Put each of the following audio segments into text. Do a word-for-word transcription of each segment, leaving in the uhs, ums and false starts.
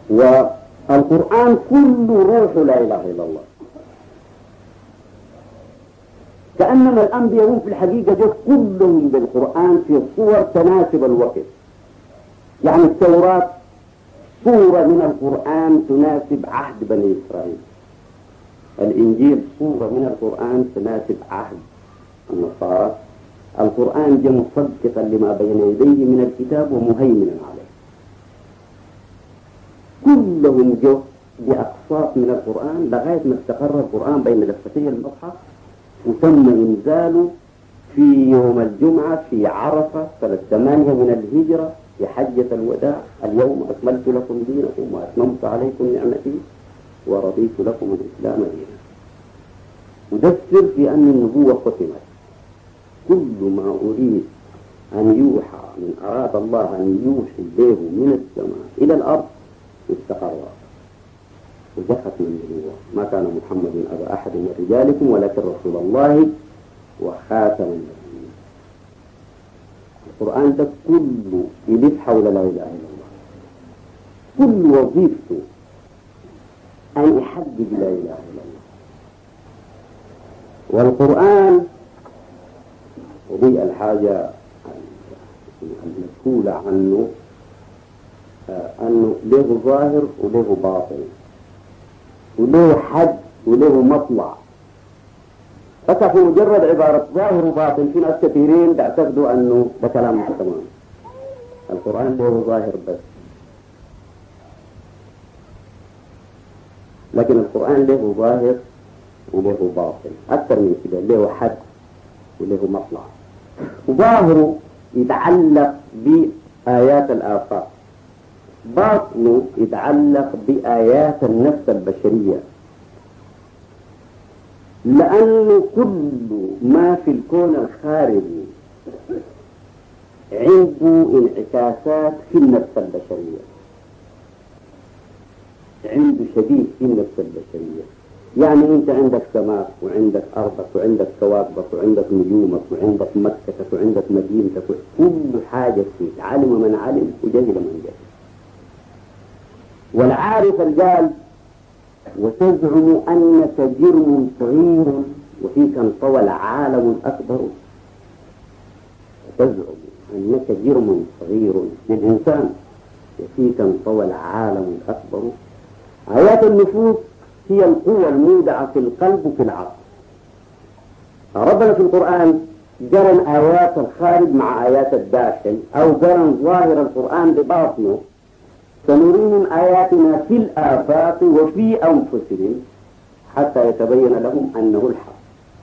والقرآن كله روح لا إله إلا الله. كأنما الأنبياء هم في الحقيقة جو كلهم بالقرآن في صور تناسب الوقت. يعني التوراة صورة من القرآن تناسب عهد بني إسرائيل، الإنجيل صورة من القرآن تناسب عهد النصارى، القرآن جاء مصدقا لما بين يديه من الكتاب ومهيمنا عليه. كلهم جو بأقساط من القرآن لغاية ما استقر القرآن بين دفتي المصحف، وتم إنزاله في يوم الجمعة في عرفة سنة ثمانية من الهجرة في حجة الوداع. اليوم أكملت لكم دينكم وأتممت عليكم نعمتي ورضيت لكم الإسلام دينا. مدثر في أن النبوة ختمت. كل ما أريد أن يوحى من أراد الله أن يوحي به من السماء إلى الأرض استقر وجفت من النبوة. ما كان محمد أبا أحد من رجالكم ولكن رسول الله وخاتم النبيين. القرآن ده كله يلف حول لا إله إلا الله، كل وظيفته أن يحدد لا إله إلا الله. والقرآن ودي الحاجة المسؤولة عنه أنه له ظاهر وله باطن وله حد وله مطلع. فكفي مجرد عبارة ظاهر وباطن في ناس كثيرين بيعتقدوا أنه ده كلام تمام. القرآن له ظاهر بس، لكن القرآن له ظاهر وله باطن أكثر من كده، له حد وله مطلع. ظاهره يتعلق بآيات الآفاق، باطنه يتعلق بآيات النفس البشرية، لأنه كل ما في الكون الخارجي عنده انعكاسات في النفس البشرية، عنده شبيه في النفس البشرية. يعني أنت عندك سماء وعندك أرضك وعندك كواكبك وعندك نجومك وعندك مكتك وعندك مدينتك، كل حاجة فيك علم من علم وجهل من جهل. والعارف قال وتزعم أنك جرم صغير وفيك انطوى العالم الأكبر. وتزعم أنك جرم صغير للإنسان وفيك انطوى العالم الأكبر. آيات النفوس هي القوة المودعة في القلب وفي العقل. ربنا في القرآن قرن آيات الخارج مع آيات الداخل، أو قرن ظاهر القرآن بباطنه. سنريهم آياتنا في الآفاق وفي أنفسهم حتى يتبين لهم أنه الحق.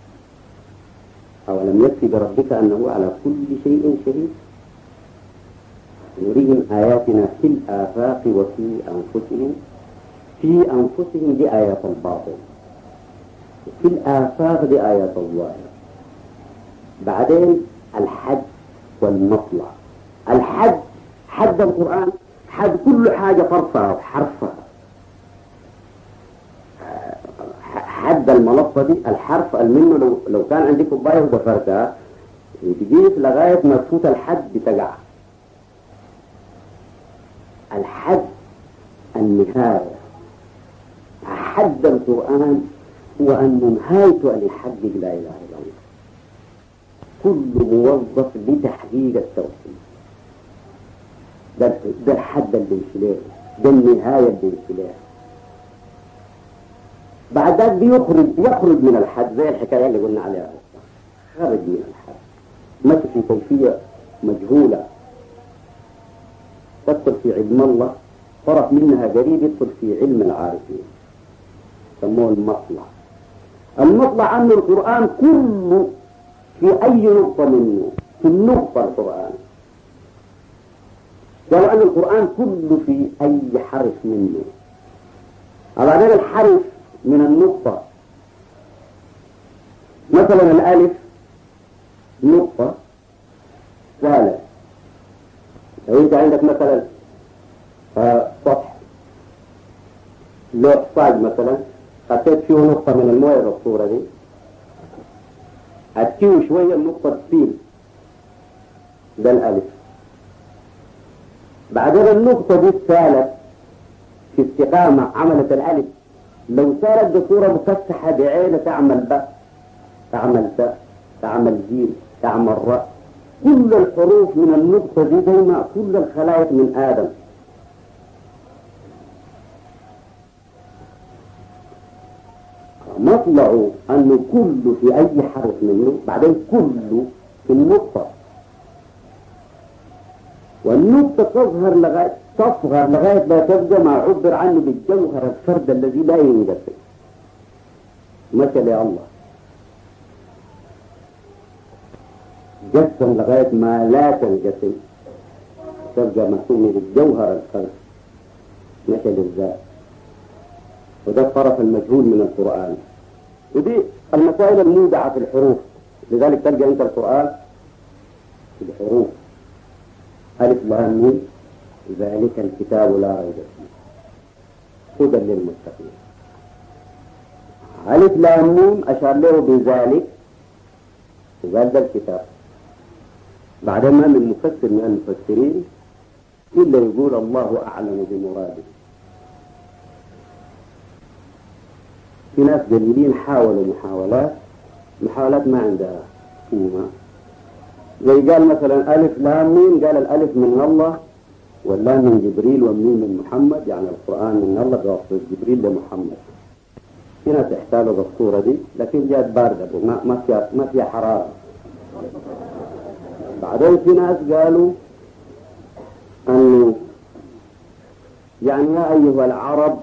أولم يكفي بربك أنه على كل شيء شهيد. نريهم آياتنا في الآفاق وفي أنفسهم. في أنفسهم دي آيات الباطل، في الآفاق دي آيات الظاهر. بعدين الحد والمطلع. الحد حد القرآن حد كل حاجة فرصها وحرفها. حد المنصة دي الحرف المنه لو, لو كان عندك كوباية ودفرتها وتجيب لغاية ما تفوت الحد بتقع. الحد النهاية. حد القرآن هو أن نهايته أن يحقق لا إله إلا الله. كل موظف لتحقيق التوحيد. ده, ده الحد اللي بيمشي ده النهاية اللي بيمشي. بعد ذلك بيخرج يخرج من الحد زي الحكاية اللي قلنا عليها. خرج من الحد ماشي في كيفية مجهولة تدخل في علم الله، طرف منها قريب يدخل في علم العارفين سموه المطلع. المطلع أن القرآن كله في أي نقطة منه، في النقطة القرآن. قالوا أن القرآن كله في أي حرف منه. على ذلك الحرف من النقطة، مثلا الألف نقطة ثالث. لو أنت عندك مثلا سطح لوح صاج مثلا حطيت فيه نقطة من المويه بالصورة دي، هتكيو شوية النقطة تصير ده الألف. بعدين النقطة دي الثالث في استقامة عملت الألف، لو صارت بصورة مفتحة بعينة تعمل باء، تعمل تاء، تعمل جيم، تعمل راء. كل الحروف من النقطة دي دايما كل الخلائق من آدم. مطلع أنه كل في أي حرف منه، بعدين كل في النقطة، والنقطة تظهر لغاية تصغر لغاية لا تبقى ما عبر عنه بالجوهر الفرد الذي لا ينقسم. مثل يا الله جسم لغاية ما لا تنقسم تبقى مسمى بالجوهر الفرد مثل الذات، وده الطرف المجهول من القرآن. ودي المسائل المودعة في الحروف، لذلك تلقى انت القرآن في الحروف ألف لام ميم ذلك الكتاب لا ريب فيه هدى للمتقين. ألف لام ميم أشار له بذلك وقال ده الكتاب. بعدين ما من مفسر من المفسرين إلا يقول الله أعلم بمراده. في ناس قليلين حاولوا محاولات محاولات ما عندها قيمة، زي قال مثلا ألف لام ميم، قال الألف من الله واللام من جبريل والميم من محمد، يعني القرآن من الله بواسطة جبريل لمحمد. في ناس احتالوا بالصورة دي لكن جات باردة ما ما فيها ما فيها حرارة. بعدين في ناس قالوا أنه يعني يا أيها العرب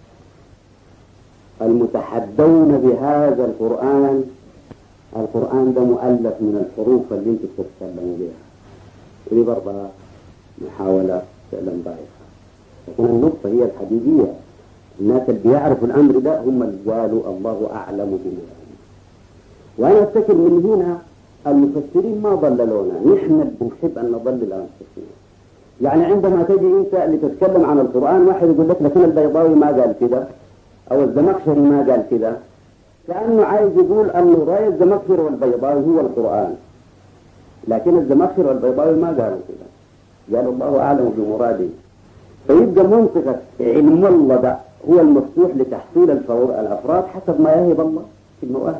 المتحدون بهذا القرآن، القرآن ده مؤلف من الحروف اللي انتم بتتكلموا بها. ودي برضه محاولة فعلا بايخة، لكن النقطة هي الحقيقية. الناس اللي بيعرفوا الأمر ده هم اللي قالوا الله أعلم بمراده. وأنا أفتكر من هنا المفسرين ما ضللونا، نحن بنحب أن نضلل أنفسنا. يعني عندما تجي أنت لتتكلم عن القرآن واحد يقول لك لكن البيضاوي ما قال كده أو الزمخشري ما قال كده، كأنه عايز يقول أنه رأي الزمخشري والبيضاوي هو القرآن، لكن الزمخشري والبيضاوي ما قالوا كده، قالوا الله أعلم بمراده. فيبقى منطقة علم الله ده هو المفتوح لتحصيل الأفراد حسب ما يهب الله في المواهب.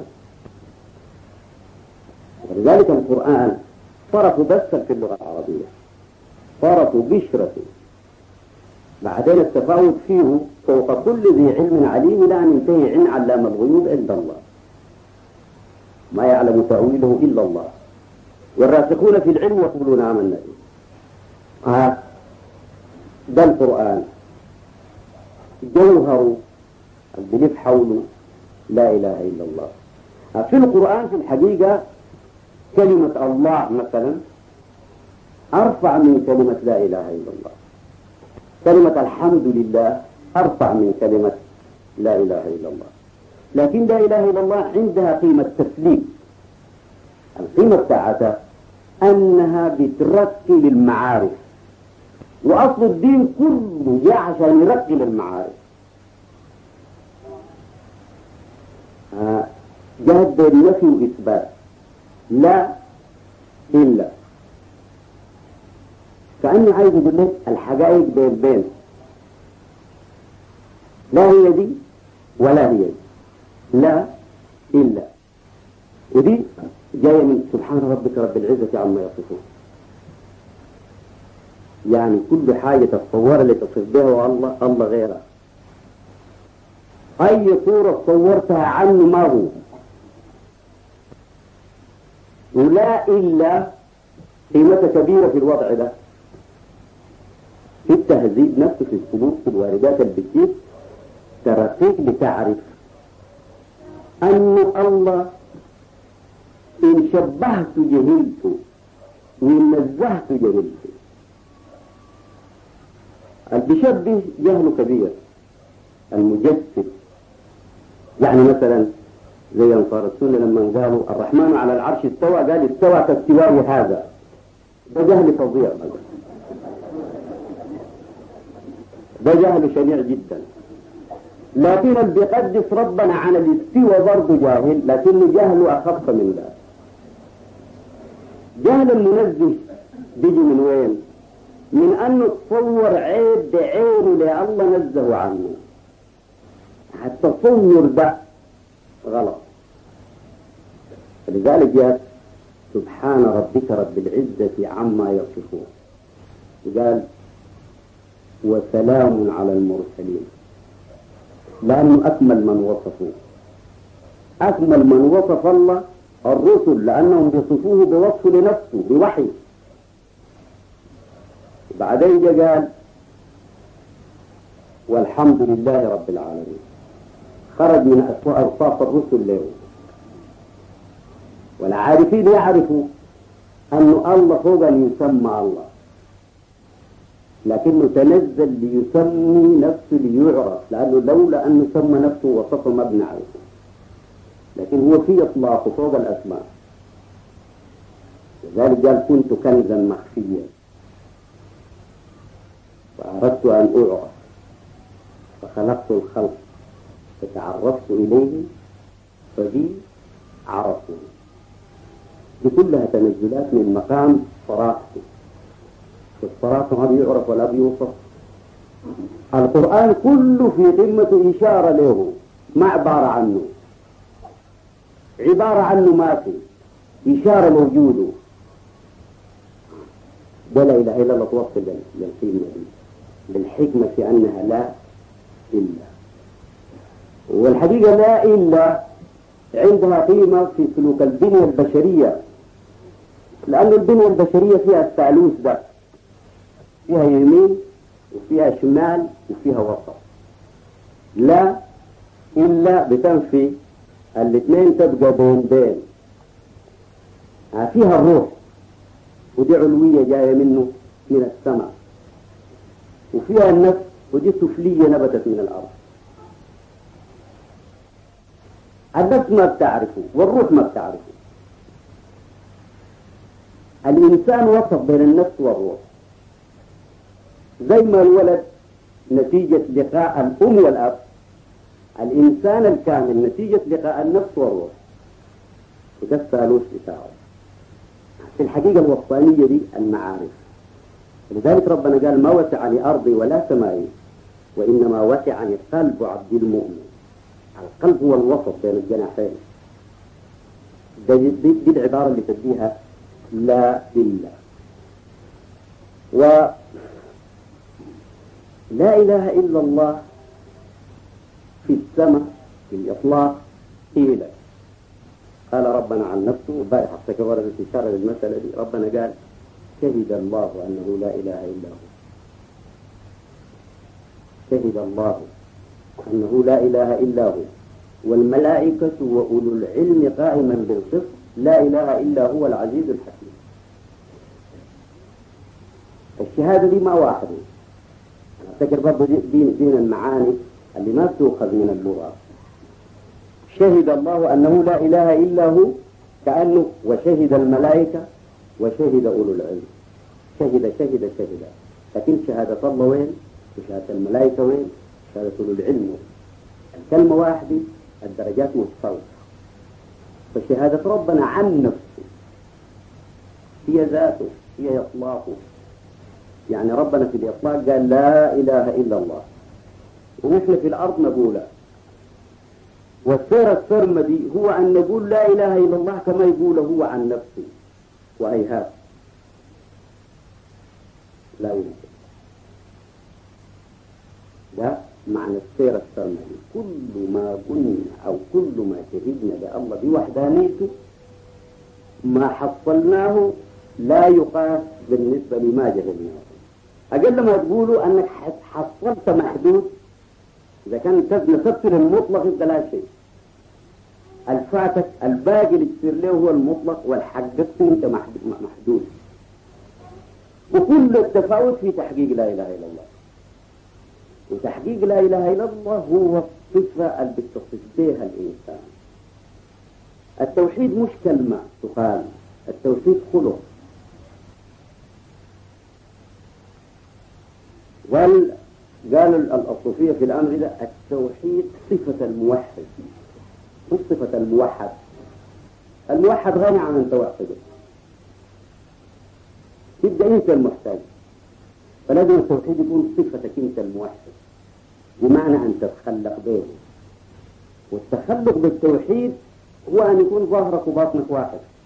ولذلك القرآن طرف بس في اللغة العربية، طرف بشرة، بعدين التفاوت فيه فوق كل ذي علم عليم لا ينتهي عن علام الغيوب عند الله، ما يعلم تأويله إلا الله، والراسخون في العلم يقولون آمنا به. آه ده القرآن جوهر البلف حوله لا إله إلا الله. آه في القرآن في الحقيقة كلمة الله مثلا أرفع من كلمة لا إله إلا الله، كلمة الحمد لله أرفع من كلمة لا إله إلا الله، لكن لا إله إلا الله عندها قيمة تسليم. القيمة بتاعتها أنها بترقي للمعارف، وأصل الدين كله جاء عشان يرقي للمعارف. آه جاءت بالنفي وإثبات، لا إلا، كأنه عايز يقول لك الحقائق بين بين، لا هي دي ولا هي دي، لا إلا. ودي جاية من سبحان ربك رب العزة عما يصفون، يعني كل حاجة تتصور اللي تصف بها الله الله غيرها. أي صورة تصورتها عنه ما هو، ولا إلا قيمة كبيرة في الوضع ده، في التهذيب نفسه، في السلوك، في الواردات البكير، ترقيك لتعرف أن الله إن شبهت جهلت وإن نزهت جهلت. البشبه جهل كبير، المجسد يعني مثلا زي أنصار السنة لما قالوا الرحمن على العرش استوى، قال استوى كاستواء هذا، ده جهل فظيع، ده جهل شنيع جدا. لكن اللي بيقدس ربنا عن الاستوى برضه جاهل، لكنه جهله أخف من ذلك. جهل المنزه بيجي من وين؟ من أنه تصور عيب بعينه اللي الله نزه عنه. التصور ده غلط. لذلك جاء سبحان ربك رب العزة عما يصفون، قال وسلام على المرسلين، لأنه أكمل من وصفوه. أكمل من وصف الله الرسل، لأنهم بيصفوه بوصف لنفسه بوحي. بعدين جاء قال والحمد لله رب العالمين، خرج من أوصاف الرسل له. والعارفين يعرفوا أن الله فوق أن يسمى الله، لكنه تنزل ليسمي نفسه ليعرف، لأنه لولا أنه سمى نفسه وصفه ما بنعرفه، لكن هو في إطلاقه فوق الأسماء. لذلك قال كنت كنزا مخفيا فأردت أن أعرف فخلقت الخلق فتعرفت إليه فبي عرفوني. دي كلها تنزلات من مقام صراحته. الصراحة ما بيعرف ولا بيوصف. القرآن كله في قمة إشارة له، ما عبارة عنه، عبارة عنه ما في إشارة موجوده. ده لا إله إلا الله توصل للقيمة دي بالحكمة في أنها لا إلا. والحقيقة لا إلا عندها قيمة في سلوك البنية البشرية، لأن البنية البشرية فيها الثالوث ده، فيها يمين وفيها شمال وفيها وسط. لا إلا بتنفي الاثنين، تبقى بين بين. فيها الروح ودي علوية جاية منه من السماء، وفيها النفس ودي سفلية نبتت من الأرض. النفس ما بتعرفه والروح ما بتعرفه. الإنسان وسط بين النفس والروح، زي ما الولد نتيجة لقاء الأم والأب، الإنسان الكامل نتيجة لقاء النفس والروح. وده الثالوث بتاعه. في الحقيقة الوسطانية دي المعارف. لذلك ربنا قال ما وسعني أرضي ولا سمائي وإنما وسعني قلب عبد المؤمن. القلب هو الوسط بين الجناحين. دي, دي, دي العبارة اللي تديها لا إلا. ولا إله إلا الله في السماء في الإطلاق قيل. قال ربنا عن نفسه، وباقي حتى وردت إشارة للمسألة دي. ربنا قال شهد الله أنه لا إله إلا هو. شهد الله أنه لا إله إلا هو والملائكة وأولو العلم قائما بالقسط لا إله إلا هو العزيز الحكيم. الشهادة دي ما واحدة. أفتكر برضه دين, دين المعاني اللي ما تؤخذ من اللغة. شهد الله أنه لا إله إلا هو كأنه وشهد الملائكة وشهد أولو العلم. شهد شهد شهد. لكن شهادة الله وين؟ وشهادة الملائكة وين؟ شهادة أولو العلم وين؟ الكلمة واحدة، الدرجات متفاوتة. فشهادة ربنا عن نفسه هي ذاته، هي إطلاقه. يعني ربنا في الإطلاق قال لا إله إلا الله، ونحن في الأرض نقولها. والسير السرمدي هو أن نقول لا إله إلا الله كما يقول هو عن نفسه، وهيهات لا يمكن. ده معنى السير السرمدي. كل ما قلنا أو كل ما شهدنا لله بوحدانيته ما حصلناه لا يقاس بالنسبة لما جهلناه. أقل ما تقولوا أنك حصلت محدود، إذا كان نسبت للمطلق أنت لا شيء. الفاتك الباقي اللي تصير له هو المطلق، والحققت أنت محدود. وكل التفاوت في تحقيق لا إله إلا الله. وتحقيق لا إله إلا الله هو الصفة اللي بتصف بها الإنسان. التوحيد مش كلمة تقال، التوحيد خلق. قال قال الصوفية في الأمر ده التوحيد صفة الموحد مش صفة الموحد. الموحد غني عن أن توحده، تبدأ أنت المحتاج. فلازم التوحيد يكون صفتك انت الموحد، بمعنى ان تتخلق به. والتخلق بالتوحيد هو ان يكون ظاهرك وباطنك واحد.